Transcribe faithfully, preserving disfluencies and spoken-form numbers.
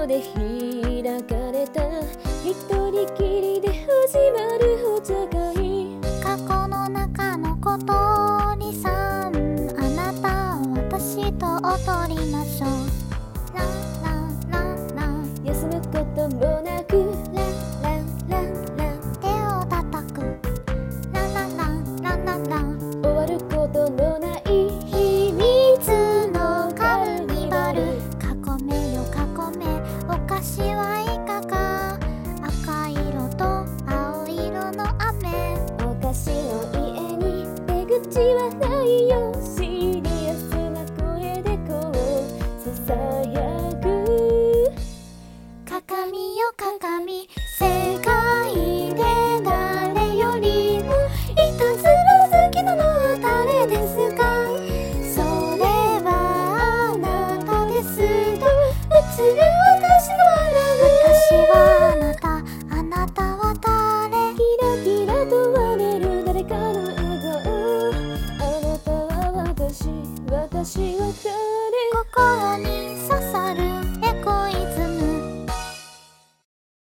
で開かれた一人きりで始まるお茶会。 過去の中の小鳥さん、あなた私と踊りましょう。ランランランラン、 休むこともなくランランランラン、 手を叩くランランランランランラン、 終わることのない秘密のカーニバル。囲めよ囲め、お菓子はいかが。赤色と青色の雨。 お菓子の家に出口はないよ。シリアスな声でこうささやく。 鏡よ鏡、世界で誰よりもいたずら好きなのは誰ですか。それはあなたですと映る私の笑う。私はあなた、あなたは誰。 キラキラと割れる誰かの笑顔。あなたは私、私は誰。 心に